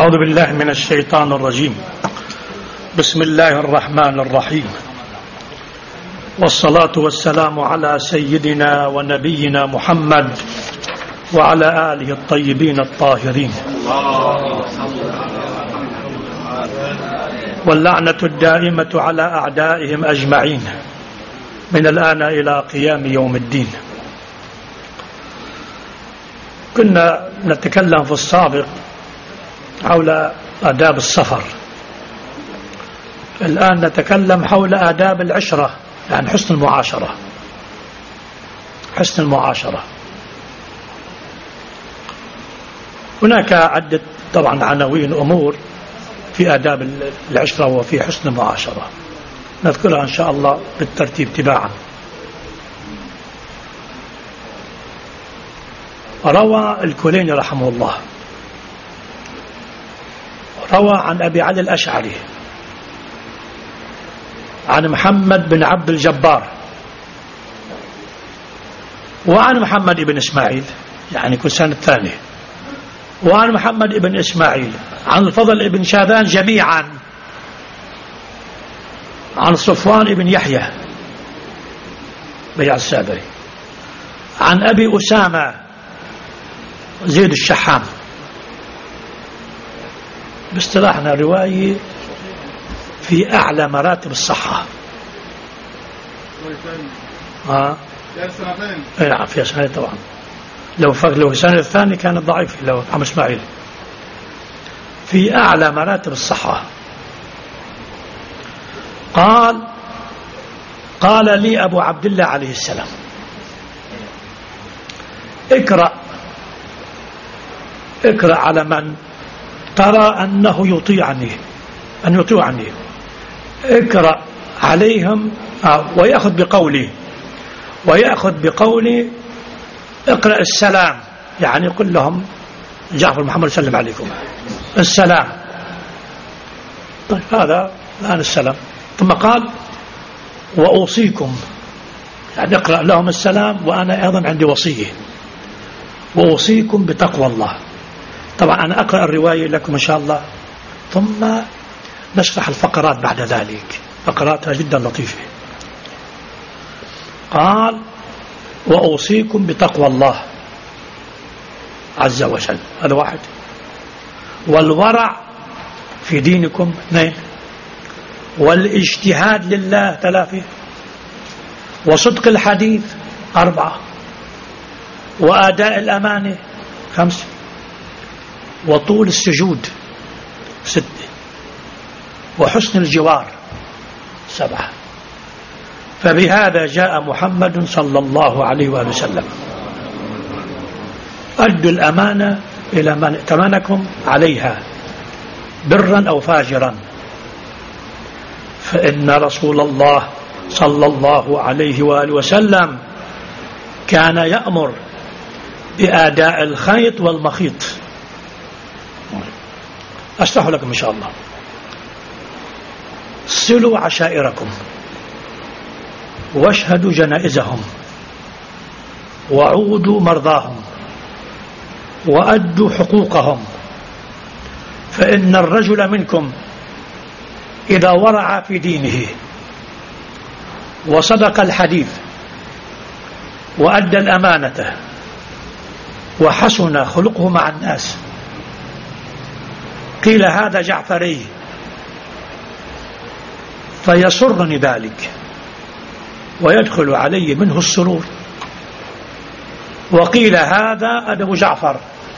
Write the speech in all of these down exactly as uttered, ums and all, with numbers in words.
أعوذ بالله من الشيطان الرجيم. بسم الله الرحمن الرحيم، والصلاة والسلام على سيدنا ونبينا محمد وعلى آله الطيبين الطاهرين، واللعنة الدائمة على أعدائهم أجمعين من الآن إلى قيام يوم الدين. كنا نتكلم في السابق حول آداب السفر، الآن نتكلم حول آداب العشرة، يعني حسن المعاشرة. حسن المعاشرة هناك عدة طبعا عناوين أمور في آداب العشرة وفي حسن المعاشرة، نذكرها إن شاء الله بالترتيب تباعا. روى الكليني رحمه الله روى عن أبي علي الأشعري عن محمد بن عبد الجبار وعن محمد بن إسماعيل، يعني كل سنة الثانية، وعن محمد بن إسماعيل عن الفضل بن شاذان جميعا عن صفوان بن يحيى بيع السابري عن أبي أسامة زيد الشحام، باصطلاحنا رواية في أعلى مراتب الصحة. ها اي نعم في سنة طبعا، لو فقد لو السنة الثانية كانت ضعيف، لو عم اسماعيل في أعلى مراتب الصحة. قال قال لي أبو عبد الله عليه السلام: اقرأ اقرأ على من ترى أنه يطيعني أن يطيعني، اقرأ عليهم آه ويأخذ بقولي ويأخذ بقولي اقرأ السلام، يعني قل لهم جعفر محمد سلم عليكم السلام. طيب هذا الآن السلام. ثم قال: وأوصيكم، يعني اقرأ لهم السلام وأنا أيضا عندي وصية، وأوصيكم بتقوى الله. طبعا أنا أقرأ الرواية لكم إن شاء الله، ثم نشرح الفقرات بعد ذلك، فقراتها جدا لطيفة. قال: وأوصيكم بتقوى الله عز وجل، هذا واحد، والورع في دينكم اثنين، والاجتهاد لله ثلاثة، وصدق الحديث أربعة، وآداء الأمانة خمسة، وطول السجود ستة، وحسن الجوار سبعة. فبهذا جاء محمد صلى الله عليه وآله وسلم: أدوا الأمانة إلى من ائتمنكم عليها برا أو فاجرا، فإن رسول الله صلى الله عليه وآله وسلم كان يأمر بآداء الخيط والمخيط. أشرح لكم إن شاء الله. صلوا عشائركم، واشهدوا جنائزهم، وعودوا مرضاهم، وأدوا حقوقهم، فإن الرجل منكم إذا ورع في دينه وصدق الحديث وأدى الأمانة وحسن خلقه مع الناس، قيل هذا جعفري، فيسرني ذلك ويدخل علي منه السرور، وقيل هذا أبو جعفر،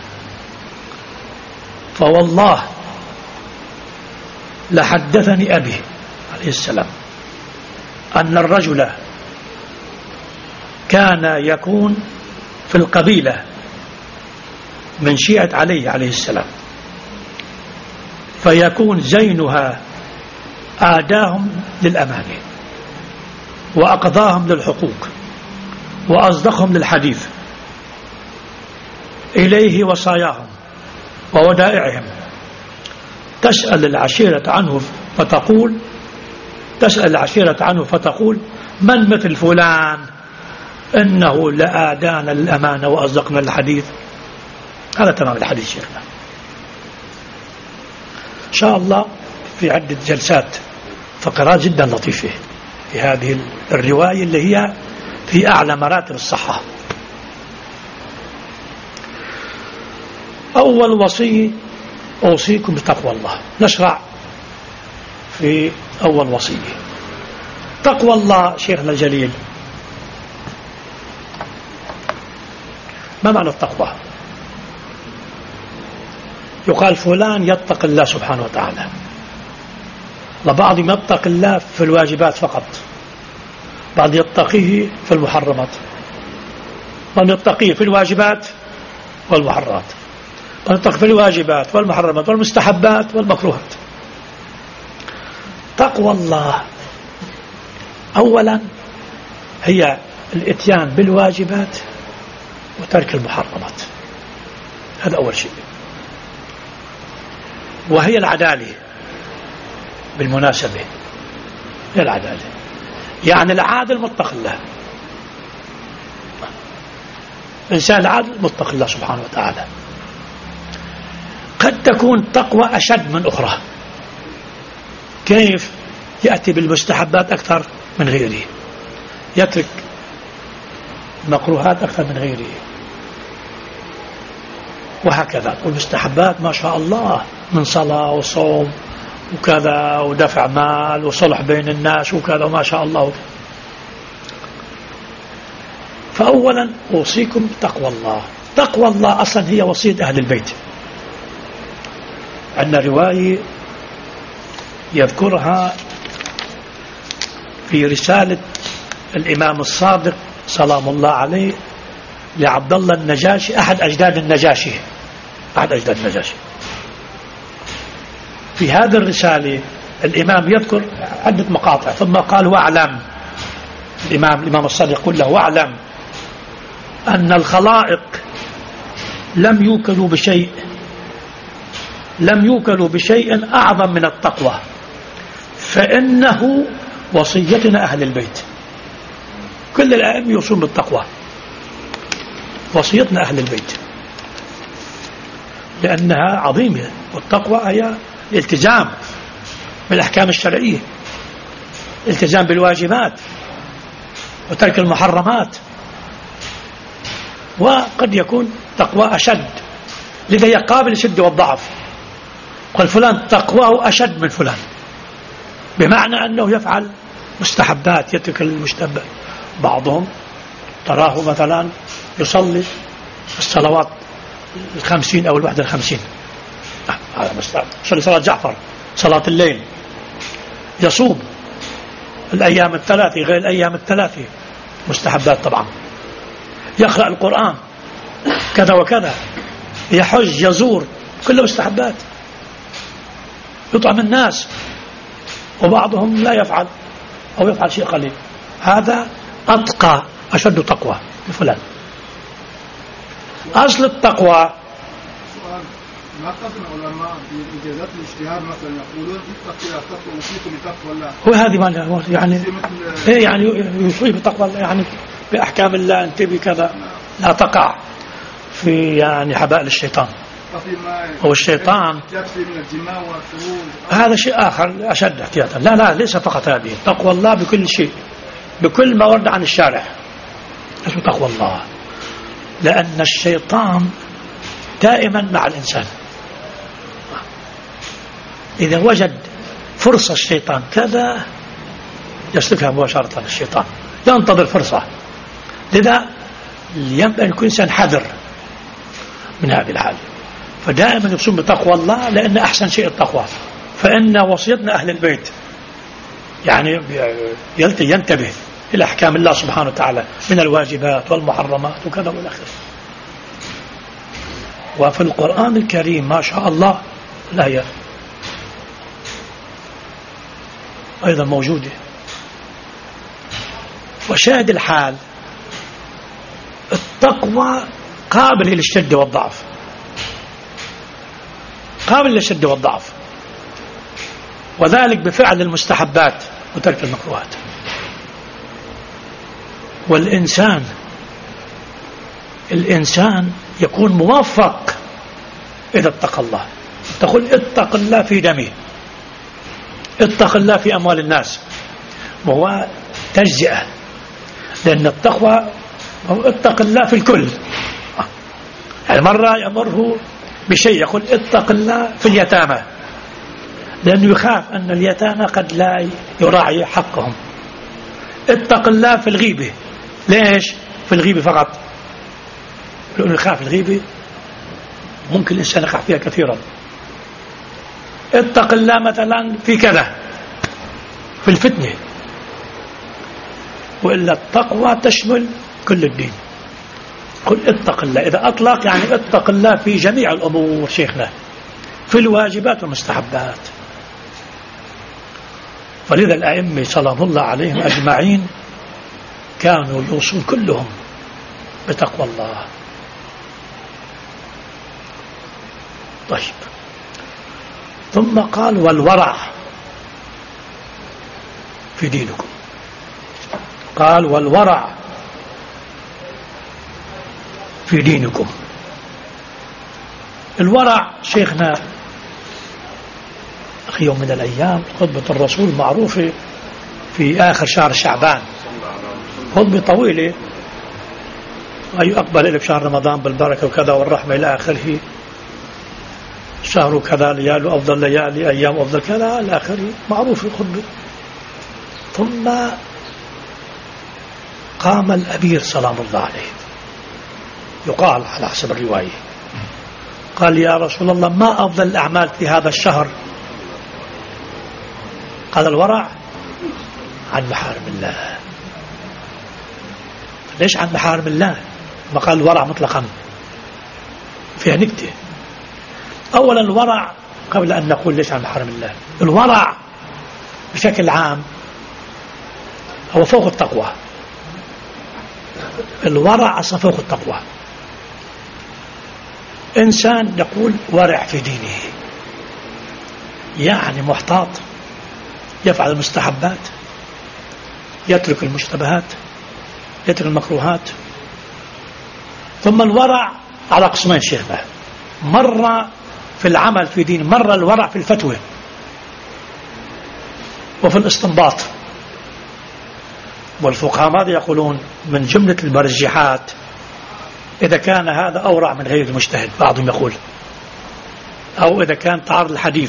فوالله لحدثني أبي عليه السلام أن الرجل كان يكون في القبيلة من شيعة علي عليه السلام، فيكون زينها آداهم للأمانة، وأقضاهم للحقوق، وأصدقهم للحديث، إليه وصاياهم وودائعهم. تسأل العشيرة عنه فتقول تسأل العشيرة عنه فتقول من مثل فلان، إنه لآدانا للأمانة وأصدقنا للحديث. هذا تمام الحديث شيخنا. شاء الله في عدة جلسات فقرات جدا لطيفة في هذه الرواية اللي هي في أعلى مراتب الصحة. أول وصية أوصيكم بتقوى الله. نشرع في أول وصية. تقوى الله شيخنا الجليل، ما معنى التقوى؟ يقال فلان يتقي الله سبحانه وتعالى، لبعض يتقي الله في الواجبات فقط، بعض يتقيه في المحرمات، بعض يتقيه في الواجبات والمحرمات، بعض يتقي في الواجبات والمحرمات والمستحبات والمكروهات. تقوى الله أولا هي الاتيان بالواجبات وترك المحرمات، هذا أول شيء. وهي العدالة بالمناسبة، هي العدالة، يعني العادل متقي الله، الإنسان العادل متقي الله سبحانه وتعالى. قد تكون تقوى أشد من أخرى. كيف؟ يأتي بالمستحبات أكثر من غيره، يترك المكروهات أكثر من غيره، وهكذا. والمستحبات ما شاء الله من صلاة وصوم وكذا ودفع مال وصلح بين الناس وكذا وما شاء الله. فأولا أوصيكم تقوى الله. تقوى الله أصلا هي وصية أهل البيت. عندنا رواية يذكرها في رسالة الإمام الصادق سلام الله عليه لعبد الله النجاشي، أحد أجداد النجاشي، أحد أجداد النجاشي. في هذه الرسالة الإمام يذكر عدة مقاطع، ثم قال: واعلم، الإمام الإمام الصادق يقول له: واعلم أن الخلائق لم يوكلوا بشيء لم يوكلوا بشيء أعظم من التقوى، فإنه وصيتنا أهل البيت. كل الأئمة يوصون بالتقوى، وصيتنا أهل البيت، لأنها عظيمة. والتقوى هي الالتزام بالأحكام الشرعية، الالتزام بالواجبات وترك المحرمات. وقد يكون تقوى أشد، لذا يقابل الشد والضعف. قال فلان تقواه أشد من فلان، بمعنى أنه يفعل مستحبات، يترك المستحبات. بعضهم تراه مثلا يصلي الصلوات الخمسين أو الواحدة الخمسين، هذا مستحب. يصلي صلاة جعفر، صلاة الليل، يصوم الأيام الثلاثة غير الأيام الثلاثة، مستحبات طبعا. يقرأ القرآن كذا وكذا، يحج، يزور، كله مستحبات. يطعم الناس، وبعضهم لا يفعل أو يفعل شيء قليل. هذا أتقى، أشد تقوى لفلان. أصل التقوى ما قصد العلماء في إجازات الاجتهاد مثلا يقولون اتقوا يا تقوى وصيكم بتقوى الله، وهذه ما يعني إيه يعني يوصي بتقوى الله، يعني بأحكام الله أنت بكذا لا تقع في يعني حبائل الشيطان. هو الشيطان هذا شيء آخر أشد احتياطا. لا لا ليس فقط هذه تقوى الله بكل شيء، بكل ما ورد عن الشارع اسمه تقوى الله، لأن الشيطان دائما مع الإنسان. إذا وجد فرصة الشيطان كذا يسلكها مباشرة الشيطان، ينتظر فرصة. لذا ينبغي أن يكون إنسان حذر من هذه الحالة. فدائما يقسم بتقوى الله، لأن أحسن شيء التقوى. فإن وصيتنا أهل البيت يعني ينتبه إلى أحكام الله سبحانه وتعالى من الواجبات والمحرمات وكذا والآخر. وفي القرآن الكريم ما شاء الله الآية أيضا موجودة. وشاهد الحال التقوى قابل للشد والضعف، قابل للشد والضعف، وذلك بفعل المستحبات وترك المكروهات. والإنسان الإنسان يكون موفق إذا اتقى الله. تقول اتق الله في دمه، اتق الله في أموال الناس، وهو تجزئة، لأن التقوى اتق الله في الكل. يعني مرة يأمره بشيء يقول اتق الله في اليتامى، لأنه يخاف أن اليتامى قد لا يراعي حقهم. اتق الله في الغيبة، ليش في الغيبة فقط؟ لأنه يخاف الغيبة ممكن الإنسان يقع فيها كثيرا. اتق الله مثلا في كذا، في الفتنة. وإلا التقوى تشمل كل الدين. قل اتق الله، إذا أطلق يعني اتق الله في جميع الأمور شيخنا، في الواجبات والمستحبات. فلذا الأئمة سلام الله عليهم أجمعين كانوا يوصون كلهم بتقوى الله. طيب، ثم قال والورع في دينكم. قال والورع في دينكم. الورع شيخنا في يوم من الأيام خطبة الرسول معروفة في آخر شهر شعبان، خطبة طويلة، أي أقبل إلى شهر رمضان بالبركة وكذا والرحمة إلى آخره، شهر كذا ليال أفضل ليالي أيام أفضل كذا إلى آخره، معروف الخطبة. ثم قام الأمير سلام الله عليه، يقال على حسب الرواية، قال يا رسول الله ما أفضل الأعمال في هذا الشهر؟ قال الورع عن محارم الله. ليش عن محارم الله؟ ما قال الورع مطلقا، فيها نكتة. أولا الورع قبل أن نقول ليش عن محارم الله، الورع بشكل عام هو فوق التقوى. الورع أصلا فوق التقوى. إنسان يقول ورع في دينه، يعني محتاط، يفعل المستحبات، يترك المشتبهات، يترك المكروهات. ثم الورع على قسمين شيخنا، مرة في العمل في دين، مرة الورع في الفتوى وفي الاستنباط. والفقهاء ماذا يقولون؟ من جملة المرجحات إذا كان هذا أورع من غير المجتهد، بعضهم يقول، أو إذا كان تعارض الحديث.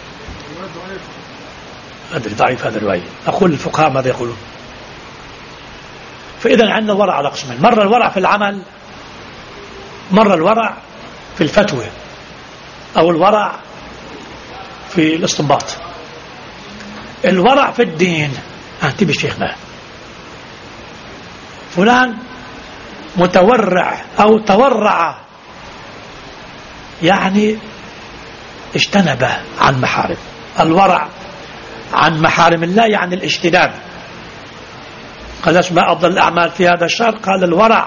أدري ضعيف هذا الرواية، أقول الفقهاء ماذا يقولون. فإذا عندنا الورع على قسمين، مرة الورع في العمل، مرة الورع في الفتوى أو الورع في الاستنباط. الورع في الدين، انتبه شيخنا، فلان متورع أو تورع، يعني اجتنب عن محارم. الورع عن محارم الله يعني الاجتناب. قال ما أفضل الأعمال في هذا الشهر؟ قال الورع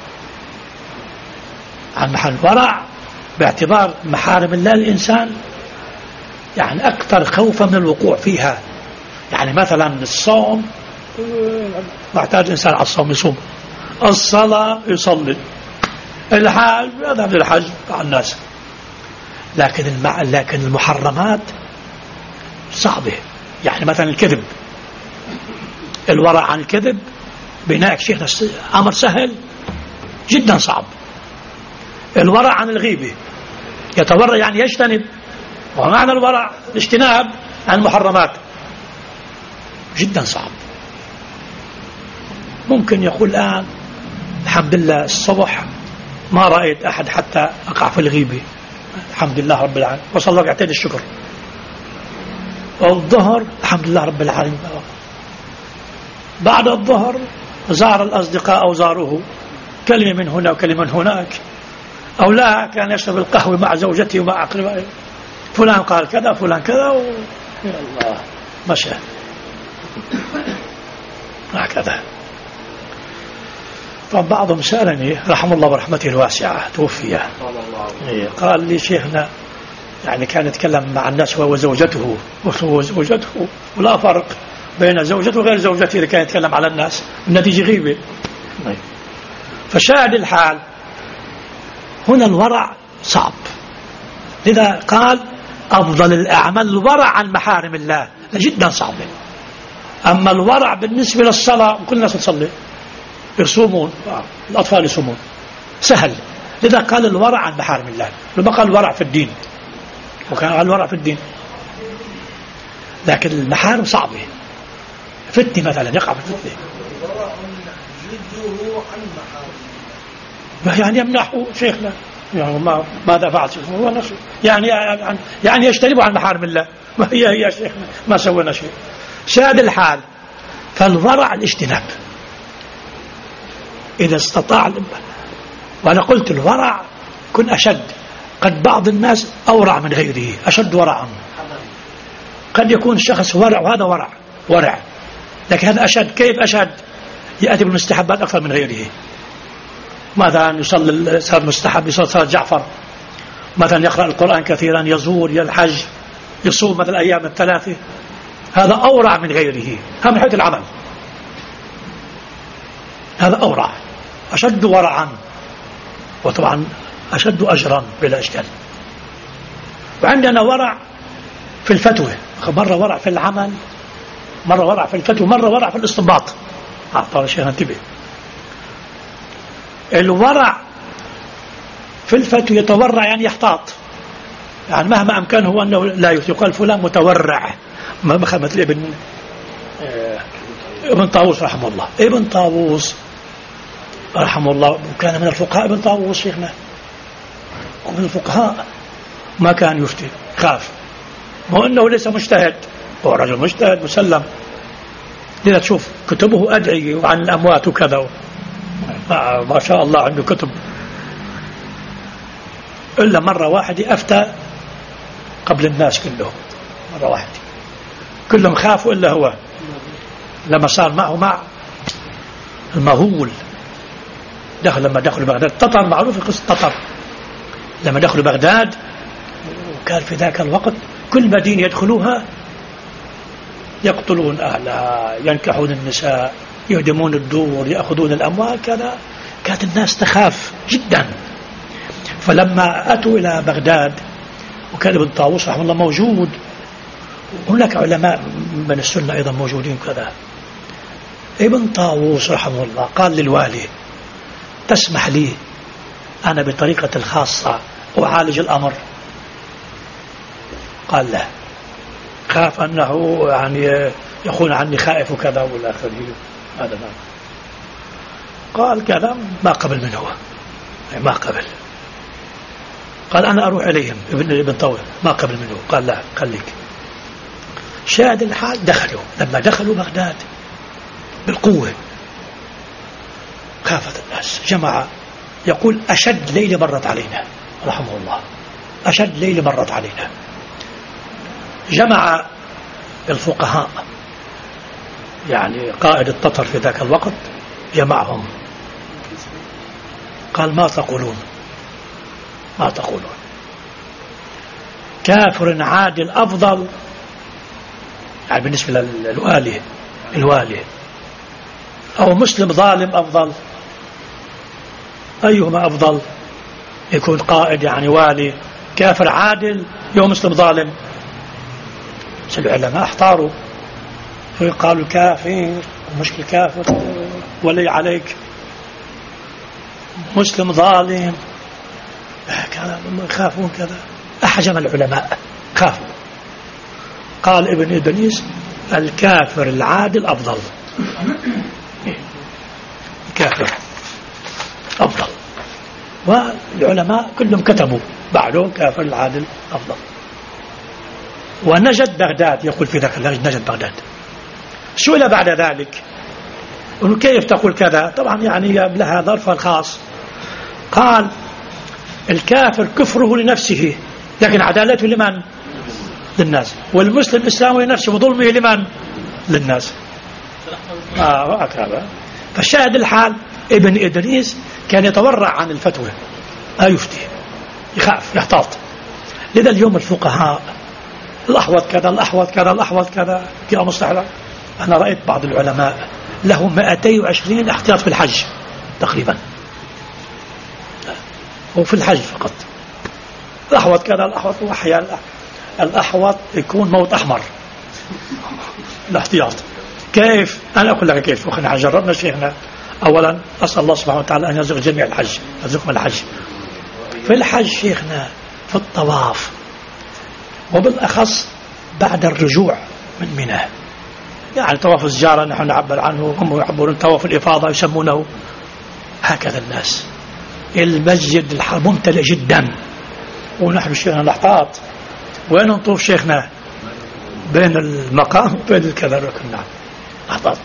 عن محارم. الورع باعتبار محارم الله الإنسان يعني أكثر خوفا من الوقوع فيها. يعني مثلا الصوم محتاج إنسان على الصوم يصوم، الصلاة يصلي، الحج يذهب للحج مع الناس. لكن المع... لكن المحرمات صعبة. يعني مثلا الكذب، الورع عن الكذب بناء شيخنا أمر سهل جدا صعب. الورع عن الغيبة، يتورع يعني يجتنب، ومعنى الورع الاجتناب عن المحرمات، جدا صعب. ممكن يقول الآن الحمد لله الصبح ما رأيت أحد حتى أقع في الغيبة، الحمد لله رب العالمين، وصلى ركعتين الشكر. والظهر الحمد لله رب العالمين. بعد الظهر زار الأصدقاء أو زاروه، كلمة من هنا وكلمة من هناك، أو لا كان يشرب القهوة مع زوجته ومع أقربائه، فلان قال كذا فلان كذا و... يا الله مشى هكذا. فبعضهم سألني رحمه الله برحمته الواسعة، توفي، قال لي شيخنا يعني كان يتكلم مع الناس وهو زوجته وهو زوجته، ولا فرق بين زوجته وغير زوجته اللي كان يتكلم على الناس، النتيجة غيبة. فشاهد الحال هنا الورع صعب. لذا قال أفضل الأعمال الورع عن محارم الله جدا صعبة. أما الورع بالنسبة للصلاة كل الناس تصلي يصومون، الأطفال يصومون سهل، لذا قال الورع عن محارم الله، لما قال الورع في الدين وكان قال الورع في الدين. لكن المحارم صعبة، فتنة مثلا يقع في الفتنة يعني يمنحه شيخنا يعني ما ماذا فعل شيخنا هو نفسه يعني يعني يجتنبوا عن محارم الله، ما هي هي شيخنا ما سوينا شيء. شاهد الحال فالورع الاجتناب إذا استطاع. وأنا قلت الورع كن أشد، قد بعض الناس أورع من غيره أشد ورعا، قد يكون الشخص ورع وهذا ورع ورع لكن هذا أشد. كيف أشد؟ يأتي بالمستحبات أكثر من غيره، مثلا يصلي صلاة مستحب، يصلي صلاة جعفر، مثلا يقرأ القرآن كثيرا، يزور، يلحج، يصوم مثل الأيام الثلاثة، هذا أورع من غيره. هذا من حيث العمل هذا أورع أشد ورعا، وطبعا أشد أجرا بلا إشكال. وعندنا ورع في الفتوى، مرة ورع في العمل، مرة ورع في الفتوى، مرة ورع في الاستنباط. أعطى شيء انتبه، الورع في الفتوى يتورع يعني يحتاط، يعني مهما أمكنه أنه لا يقال فلان متورع، ما مثل ابن ابن طاووس رحمه الله. ابن طاووس رحمه الله كان من الفقهاء، ابن طاووس شيخنا من الفقهاء، ما كان يفتي، خاف، مو أنه ليس مجتهد، هو رجل مجتهد مسلم. لذا تشوف كتبه أدعية عن الأموات وكذا، ما شاء الله عنده كتب. إلا مرة واحدة أفتى قبل الناس كلهم، مرة واحدة كلهم خافوا إلا هو، لما صار معه مع المغول. دخل لما دخلوا بغداد، تطر معروف قصة تطر، لما دخلوا بغداد وكان في ذاك الوقت كل مدينة يدخلوها يقتلون أهلها، ينكحون النساء، يهدمون الدور، يأخذون الأموال كذا. كانت الناس تخاف جدا. فلما أتوا إلى بغداد وكان ابن طاووس رحمه الله موجود، هناك علماء من السنة أيضا موجودين كذا، ابن طاووس رحمه الله قال للوالي تسمح لي أنا بطريقة الخاصة أعالج الأمر؟ قال لا، خاف أنه يعني يخون عني، خائف وكذا ولا آخره. هذا ما قال كلام ما قبل منه، ما قبل. قال أنا أروح إليهم، ابن ابن طاووس ما قبل منه. قال لا، خليك. شاهد الحال دخلوا، لما دخلوا بغداد بالقوة خافت الناس. جماعة يقول أشد ليلة مرت علينا رحمه الله، أشد ليلة مرت علينا. جمع الفقهاء يعني قائد التتر في ذاك الوقت، جمعهم قال ما تقولون ما تقولون كافر عادل أفضل، يعني بالنسبة للوالي الوالي، أو مسلم ظالم أفضل؟ أيهما أفضل؟ يكون قائد يعني والي كافر عادل يوم مسلم ظالم؟ العلماء احتاروا قالوا كافر، مشكل كافر ولي عليك، مسلم ظالم، يخافون كذا. أحجم العلماء خافوا. قال ابن إدريس الكافر العادل أفضل، الكافر أفضل. والعلماء كلهم كتبوا بعده كافر العادل أفضل. ونجد بغداد يقول في ذاك الوقت نجد بغداد. سئل بعد ذلك كيف تقول كذا؟ طبعا يعني لها ظرفها الخاص. قال الكافر كفره لنفسه لكن عدالته لمن؟ للناس. والمسلم إسلامه لنفسه وظلمه لمن؟ للناس. آه هكذا. فالشاهد الحال ابن إدريس كان يتورع عن الفتوى، لا يفتي، يخاف، يحتاط. لذا اليوم الفقهاء الأحوط كذا الأحوط كذا الأحوط كذا كذا مستحيل. أنا رأيت بعض العلماء له مئتين وعشرين احتياط في الحج تقريبا، وفي الحج فقط الأحوط كذا الأحوط، وأحيانا الأحوط يكون موت أحمر الاحتياط. كيف؟ أنا أقول لك كيف. وخنا جربنا شيخنا. أولا أسأل الله سبحانه وتعالى أن يرزق جميع الحج، يرزقنا الحج. في الحج شيخنا في الطواف، وبالأخص بعد الرجوع من منى، يعني طواف الزيارة نحن نعبر عنه، هم يعبرون طواف الإفاضة يسمونه هكذا. الناس المسجد الحرام ممتلئ جدا، ونحن شيخنا نحتاط. وين نطوف شيخنا؟ بين المقام وبين الكذا ركن. نعم نحتاط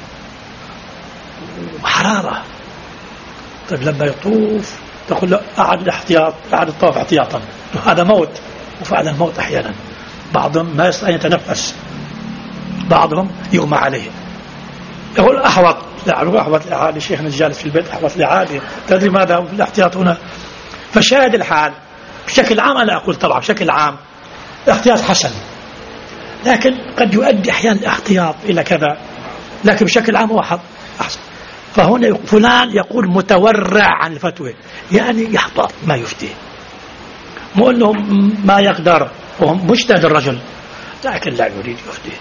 وحرارة. طيب لما يطوف تقول له أعد الاحتياط، أعد الطواف احتياطا. هذا موت، وفعلا موت أحيانا. بعضهم ما يستطيع يتنفس، بعضهم يغمى عليه. يقول أحوط، لا أحوط لعادي شيخنا الجالس في البيت، أحوط لعادي. تدري ماذا في الاحتياط هنا؟ فشاهد الحال بشكل عام، أنا أقول طبعا بشكل عام الاحتياط حسن، لكن قد يؤدي أحيانا الاحتياط إلى كذا، لكن بشكل عام هو أحسن. فهنا فلان يقول متورع عن الفتوى، يعني يحتاط ما يفتي، مو أنه ما يقدر، وهو مجتهد الرجل لكن لا يريد يفتي.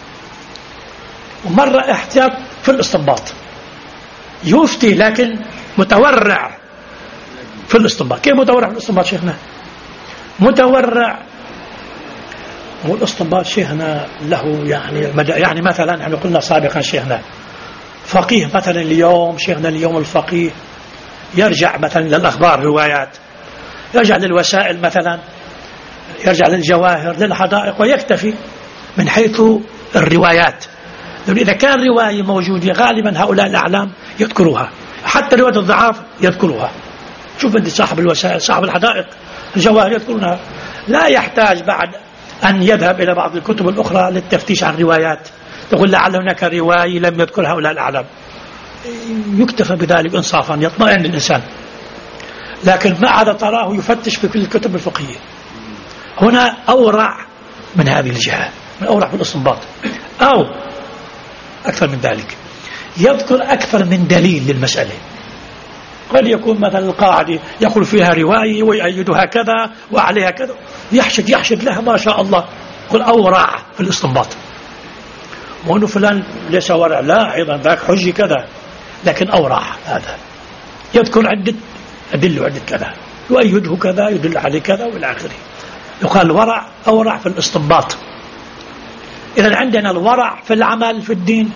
ومرة احتياط في الاستنباط، يفتي لكن متورع في الاستنباط. كيف متورع في الاستنباط شيخنا؟ متورع مو الاستنباط شيخنا له يعني مدى، يعني مثلا نحن قلنا سابقا شيخنا فقيه مثلا اليوم، شيخنا اليوم الفقيه يرجع مثلا للأخبار روايات، يرجع للوسائل مثلا، يرجع للجواهر للحدائق، ويكتفي من حيث الروايات. إذا كان رواية موجودة غالبا هؤلاء الأعلام يذكروها، حتى رواية الضعاف يذكروها. شوف أنت صاحب الوسائل، صاحب الحدائق، الجواهر يذكرونها، لا يحتاج بعد أن يذهب إلى بعض الكتب الأخرى للتفتيش عن روايات، تقول لعل هناك رواية لم يذكر هؤلاء الأعلام، يكتفى بذلك إنصافا، يطمئن الإنسان. لكن ما عاد تراه يفتش في كل الكتب الفقهية. هنا أورع من هذه الجهة، من أورع في الاستنباط، أو أكثر من ذلك يذكر أكثر من دليل للمسألة. قد يكون مثلا القاعدة يقول فيها رواية ويؤيدها كذا وعليها كذا، يحشد يحشد لها ما شاء الله، قل أورع في الاستنباط. مو أنه فلان ليس ورع، لا، أيضا ذاك حجي كذا، لكن أورع هذا يذكر عدة أدلة عدة كذا، يؤيده كذا، يدل عليه كذا والى آخره. يقال ورع أورع في الاستنباط. إذا عندنا الورع في العمل في الدين،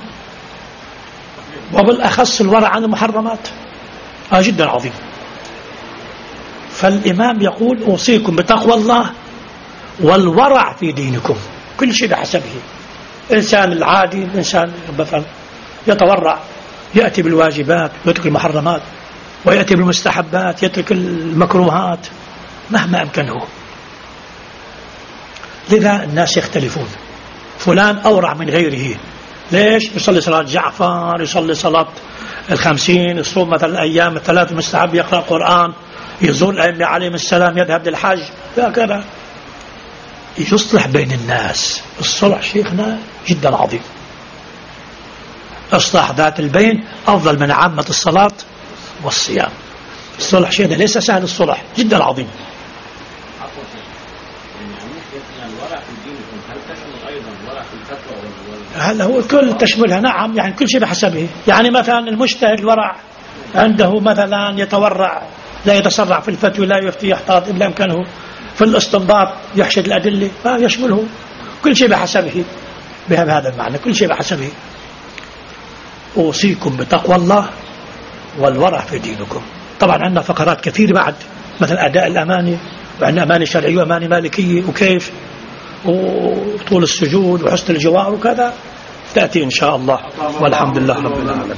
وبالأخص الورع عن المحرمات، آه جدا عظيم. فالإمام يقول أوصيكم بتقوى الله والورع في دينكم، كل شيء بحسبه. الإنسان العادي، الإنسان مثلا يتورع، يأتي بالواجبات ويترك المحرمات، ويأتي بالمستحبات يترك المكروهات مهما أمكنه. لذا الناس يختلفون، فلان أورع من غيره. ليش؟ يصلي صلاة جعفر، يصلي صلاة الخمسين، يصوم مثلا الأيام الثلاث المستحب، يقرأ قرآن، يزور الأئمة عليهم السلام، يذهب للحج، هكذا يصلح بين الناس. الصلح شيخنا جدا عظيم، إصلاح ذات البين أفضل من عامة الصلاة والصيام. الصلح شيخنا ليس سهل، الصلح جدا عظيم. هل هو الكل تشملها؟ نعم، يعني كل شيء بحسبه. يعني مثلا المجتهد الورع عنده مثلا يتورع، لا يتسرع في الفتوى، لا يفتي، يحتاط إلا أمكنه. في الاستنباط يحشد الأدلة، فيشمله كل شيء بحسبه. بهذا المعنى كل شيء بحسبه. أوصيكم بتقوى الله والورع في دينكم. طبعا عندنا فقرات كثير بعد، مثل أداء الأماني، وعندنا أماني شرعية وأماني مالكية، وكيف وطول السجود وحسن الجوار وكذا، تأتي إن شاء الله. والحمد لله رب العالمين.